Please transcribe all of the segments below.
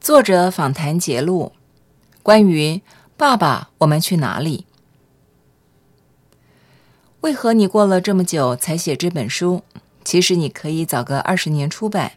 作者访谈节录，关于爸爸，我们去哪里？为何你过了这么久才写这本书？其实你可以早个20年出版。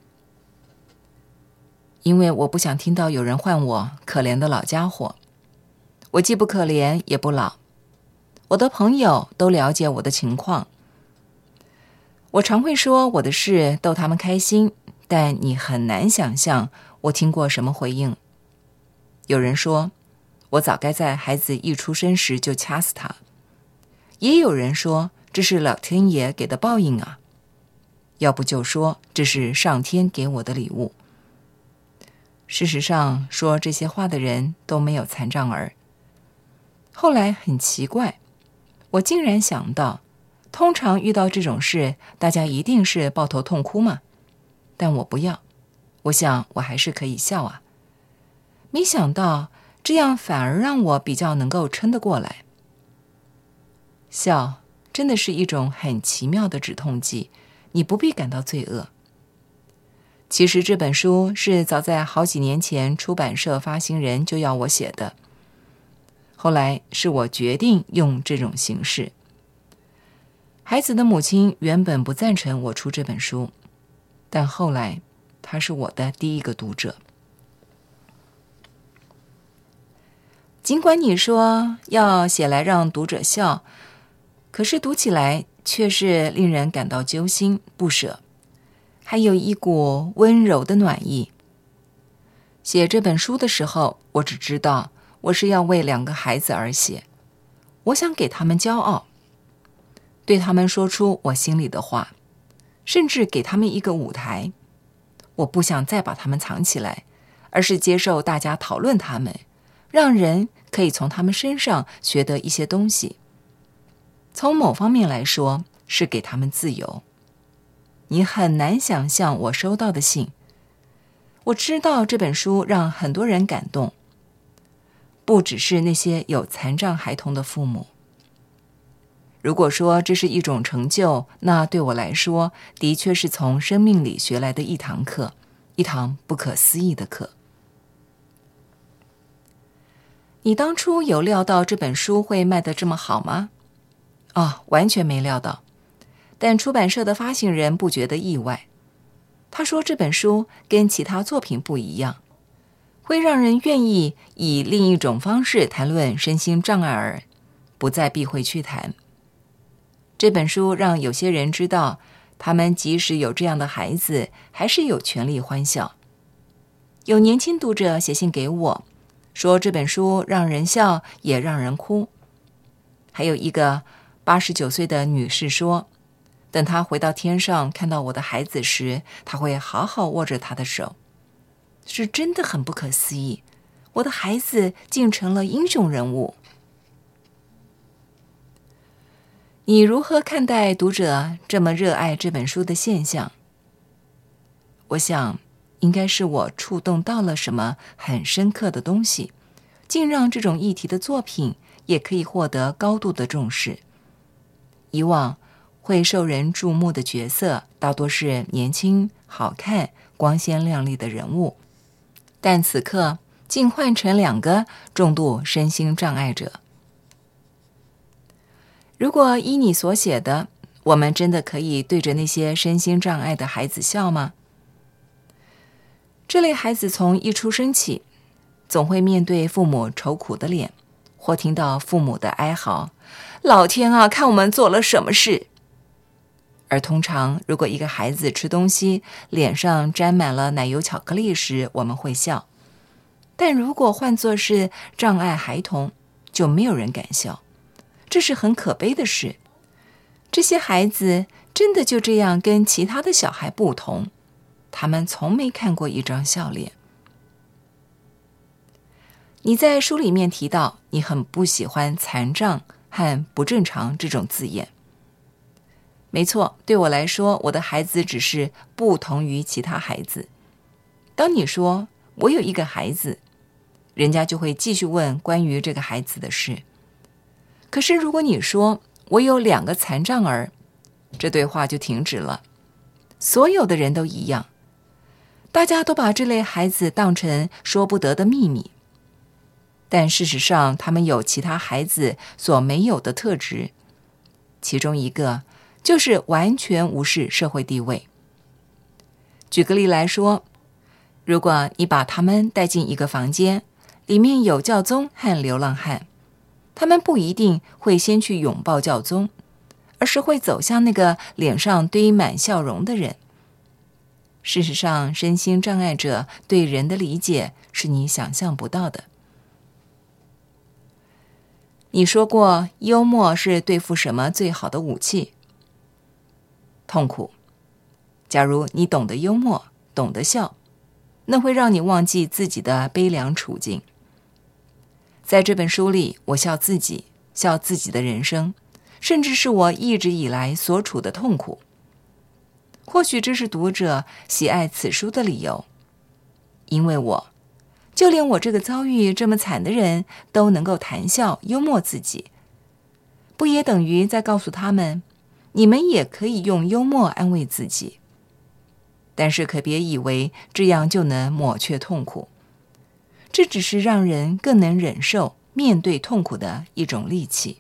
因为我不想听到有人唤我可怜的老家伙。我既不可怜也不老。我的朋友都了解我的情况。我常会说我的事逗他们开心，但你很难想象我听过什么回应。有人说，我早该在孩子一出生时就掐死他。也有人说，这是老天爷给的报应啊。要不就说，这是上天给我的礼物。事实上，说这些话的人都没有残障儿。后来很奇怪，我竟然想到，通常遇到这种事，大家一定是抱头痛哭嘛。但我不要，我想我还是可以笑啊。没想到，这样反而让我比较能够撑得过来。笑真的是一种很奇妙的止痛剂，你不必感到罪恶。其实这本书是早在好几年前出版社发行人就要我写的，后来是我决定用这种形式。孩子的母亲原本不赞成我出这本书，但后来她是我的第一个读者。尽管你说要写来让读者笑，可是读起来却是令人感到揪心不舍，还有一股温柔的暖意。写这本书的时候，我只知道我是要为2个孩子而写，我想给他们骄傲，对他们说出我心里的话，甚至给他们一个舞台。我不想再把他们藏起来，而是接受大家讨论他们，让人可以从他们身上学得一些东西。从某方面来说，是给他们自由。你很难想象我收到的信。我知道这本书让很多人感动，不只是那些有残障孩童的父母。如果说这是一种成就，那对我来说，的确是从生命里学来的一堂课，一堂不可思议的课。你当初有料到这本书会卖得这么好吗？完全没料到。但出版社的发行人不觉得意外。他说这本书跟其他作品不一样，会让人愿意以另一种方式谈论身心障碍儿，不再避讳去谈。这本书让有些人知道，他们即使有这样的孩子，还是有权利欢笑。有年轻读者写信给我，说这本书让人笑，也让人哭。还有一个89岁的女士说，等她回到天上看到我的孩子时，她会好好握着他的手。是真的很不可思议，我的孩子竟成了英雄人物。你如何看待读者这么热爱这本书的现象？我想，应该是我触动到了什么很深刻的东西，竟让这种议题的作品也可以获得高度的重视。以往会受人注目的角色大多是年轻、好看、光鲜亮丽的人物，但此刻竟换成2个重度身心障碍者。如果依你所写的，我们真的可以对着那些身心障碍的孩子笑吗？这类孩子从一出生起，总会面对父母愁苦的脸，或听到父母的哀嚎，老天啊，看我们做了什么事。而通常，如果一个孩子吃东西，脸上沾满了奶油巧克力时，我们会笑。但如果换作是障碍孩童，就没有人敢笑。这是很可悲的事。这些孩子真的就这样跟其他的小孩不同，他们从没看过一张笑脸。你在书里面提到，你很不喜欢残障和不正常这种字眼。没错，对我来说，我的孩子只是不同于其他孩子。当你说我有一个孩子，人家就会继续问关于这个孩子的事。可是如果你说我有2个残障儿，这对话就停止了。所有的人都一样， 大家都把这类孩子当成说不得的秘密，但事实上他们有其他孩子所没有的特质，其中一个就是完全无视社会地位。举个例来说，如果你把他们带进一个房间，里面有教宗和流浪汉，他们不一定会先去拥抱教宗，而是会走向那个脸上堆满笑容的人。事实上，身心障碍者对人的理解是你想象不到的。你说过，幽默是对付什么最好的武器？痛苦。假如你懂得幽默，懂得笑，那会让你忘记自己的悲凉处境。在这本书里，我笑自己，笑自己的人生，甚至是我一直以来所处的痛苦。或许这是读者喜爱此书的理由，因为就连我这个遭遇这么惨的人都能够谈笑幽默自己，不也等于在告诉他们，你们也可以用幽默安慰自己。但是可别以为这样就能抹去痛苦，这只是让人更能忍受面对痛苦的一种利器。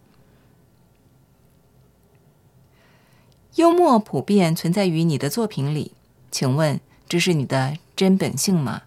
幽默普遍存在于你的作品里，请问这是你的真本性吗？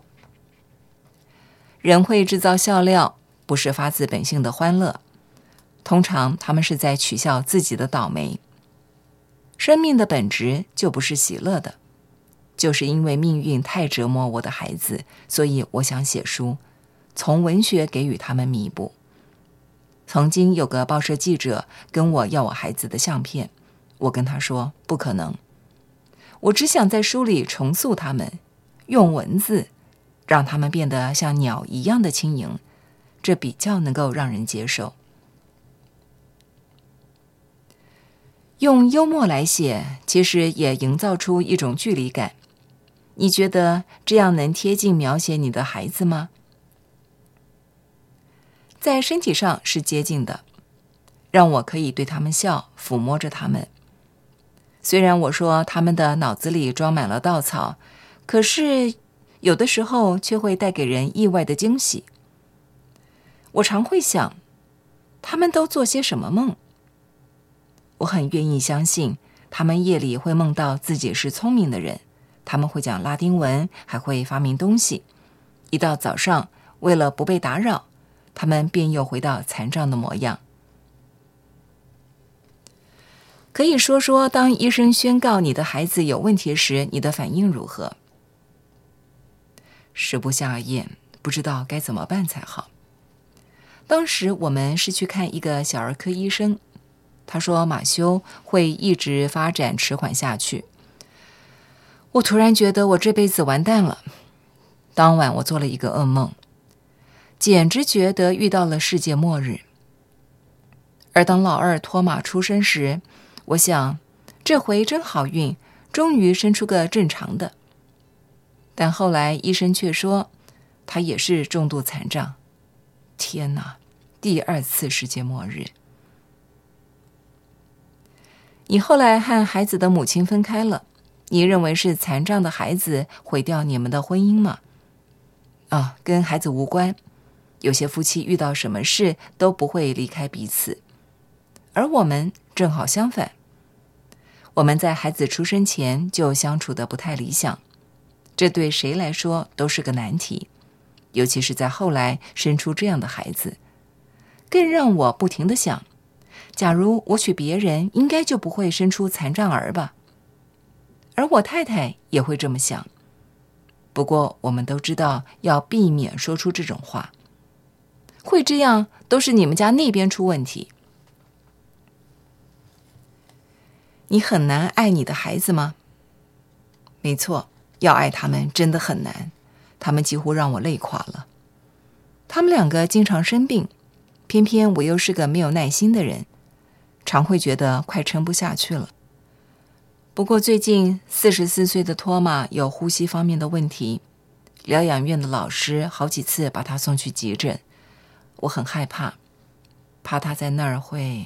人会制造笑料，不是发自本性的欢乐，通常他们是在取笑自己的倒霉。生命的本质就不是喜乐的，就是因为命运太折磨我的孩子，所以我想写书，从文学给予他们弥补。曾经有个报社记者跟我要我孩子的相片，我跟他说不可能，我只想在书里重塑他们，用文字让他们变得像鸟一样的轻盈，这比较能够让人接受。用幽默来写，其实也营造出一种距离感。你觉得这样能贴近描写你的孩子吗？在身体上是接近的，让我可以对他们笑，抚摸着他们。虽然我说他们的脑子里装满了稻草，可是有的时候却会带给人意外的惊喜。我常会想，他们都做些什么梦？我很愿意相信，他们夜里会梦到自己是聪明的人，他们会讲拉丁文，还会发明东西。一到早上，为了不被打扰，他们便又回到残障的模样。可以说说，当医生宣告你的孩子有问题时，你的反应如何？食不下咽，不知道该怎么办才好。当时我们是去看一个小儿科医生，他说马修会一直发展迟缓下去。我突然觉得我这辈子完蛋了。当晚我做了一个噩梦，简直觉得遇到了世界末日。而当老二托马出生时，我想这回真好运，终于生出个正常的。但后来医生却说他也是重度残障。天哪，第二次世界末日。你后来和孩子的母亲分开了，你认为是残障的孩子毁掉你们的婚姻吗？跟孩子无关。有些夫妻遇到什么事都不会离开彼此，而我们正好相反。我们在孩子出生前就相处得不太理想，这对谁来说都是个难题，尤其是在后来生出这样的孩子，更让我不停地想，假如我娶别人，应该就不会生出残障儿吧。而我太太也会这么想，不过我们都知道要避免说出这种话，会这样都是你们家那边出问题。你很难爱你的孩子吗？没错，要爱他们真的很难，他们几乎让我累垮了。他们两个经常生病，偏偏我又是个没有耐心的人，常会觉得快撑不下去了。不过最近44岁的托马有呼吸方面的问题，疗养院的老师好几次把他送去急诊，我很害怕，怕他在那儿会……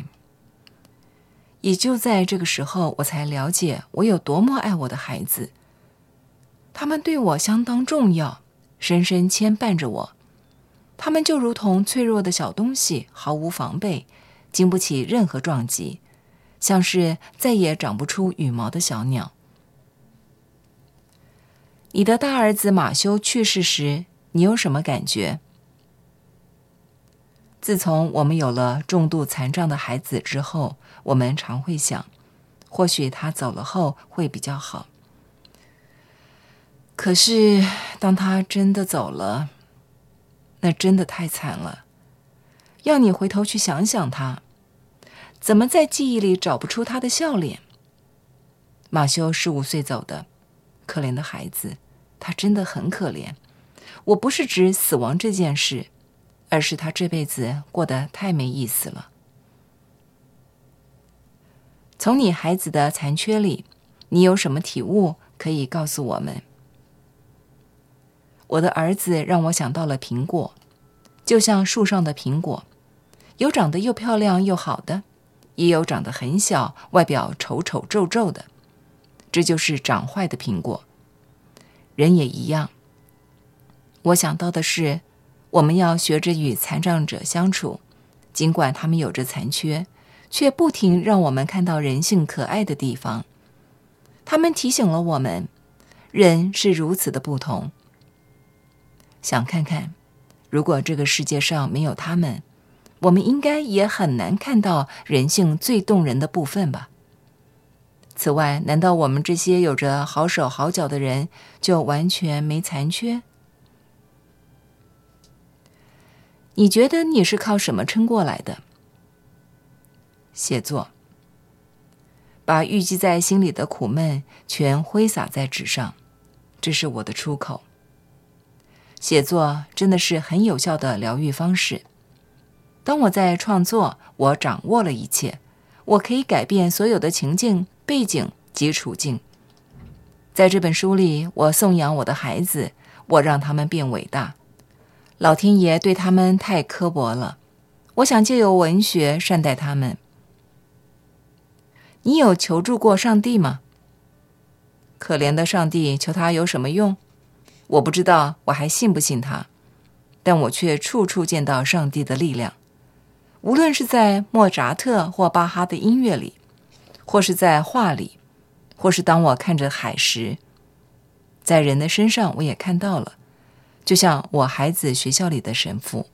也就在这个时候，我才了解我有多么爱我的孩子。 他们对我相当重要，深深牵绊着我。他们就如同脆弱的小东西，毫无防备，经不起任何撞击，像是再也长不出羽毛的小鸟。你的大儿子马修去世时，你有什么感觉？自从我们有了重度残障的孩子之后，我们常会想，或许他走了后会比较好。可是当他真的走了，那真的太惨了。要你回头去想想他，怎么在记忆里找不出他的笑脸？马修15岁走的，可怜的孩子，他真的很可怜。我不是指死亡这件事，而是他这辈子过得太没意思了。从你孩子的残缺里，你有什么体悟可以告诉我们？我的儿子让我想到了苹果，就像树上的苹果，有长得又漂亮又好的，也有长得很小，外表丑丑皱皱的，这就是长坏的苹果。人也一样，我想到的是，我们要学着与残障者相处，尽管他们有着残缺，却不停让我们看到人性可爱的地方。他们提醒了我们，人是如此的不同。想看看，如果这个世界上没有他们，我们应该也很难看到人性最动人的部分吧。此外，难道我们这些有着好手好脚的人就完全没残缺？你觉得你是靠什么撑过来的？写作，把郁积在心里的苦闷全挥洒在纸上，这是我的出口。写作真的是很有效的疗愈方式。当我在创作，我掌握了一切，我可以改变所有的情境、背景及处境。在这本书里，我颂扬我的孩子，我让他们变伟大。老天爷对他们太刻薄了，我想借由文学善待他们。你有求助过上帝吗？可怜的上帝，求他有什么用？我不知道我还信不信他，但我却处处见到上帝的力量。无论是在莫扎特或巴哈的音乐里，或是在画里，或是当我看着海时，在人的身上我也看到了，就像我孩子学校里的神父。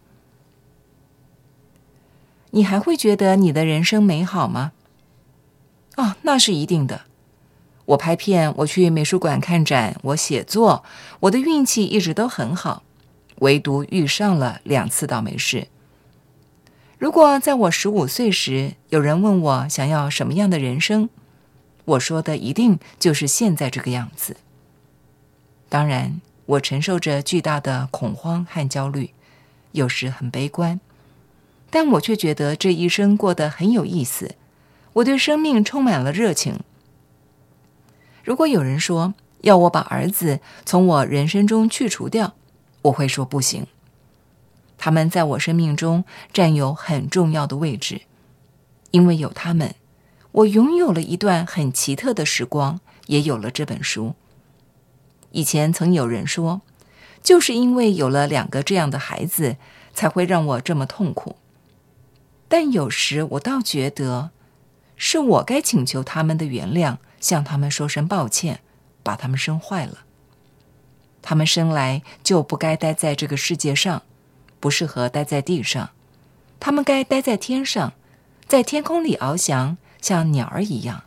你还会觉得你的人生美好吗？哦，那是一定的。我拍片，我去美术馆看展，我写作，我的运气一直都很好，唯独遇上了2次倒霉事。如果在我15岁时，有人问我想要什么样的人生，我说的一定就是现在这个样子。当然，我承受着巨大的恐慌和焦虑，有时很悲观，但我却觉得这一生过得很有意思，我对生命充满了热情。如果有人说要我把儿子从我人生中去除掉，我会说不行。他们在我生命中占有很重要的位置，因为有他们，我拥有了一段很奇特的时光，也有了这本书。以前曾有人说，就是因为有了2个这样的孩子，才会让我这么痛苦。但有时我倒觉得，是我该请求他们的原谅，向他们说声抱歉，把他们生坏了。他们生来就不该待在这个世界上，不适合待在地上，他们该待在天上，在天空里翱翔，像鸟儿一样。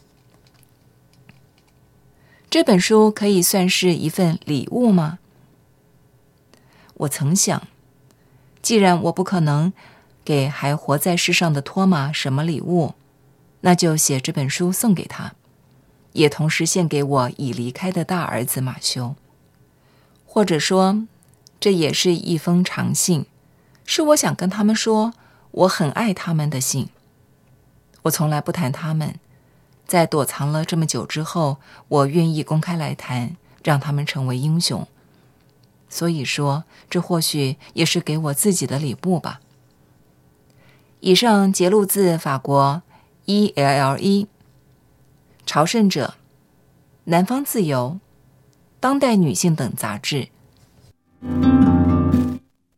这本书可以算是一份礼物吗？我曾想，既然我不可能给还活在世上的托马什么礼物，那就写这本书送给他，也同时献给我已离开的大儿子马修。或者说，这也是一封长信，是我想跟他们说我很爱他们的信。我从来不谈他们，在躲藏了这么久之后，我愿意公开来谈，让他们成为英雄。所以说，这或许也是给我自己的礼物吧。以上节录自法国 ELLE 朝圣者，南方自由， 当代女性等杂志。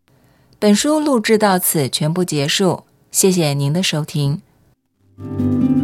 本书录制到此全部结束，谢谢您的收听。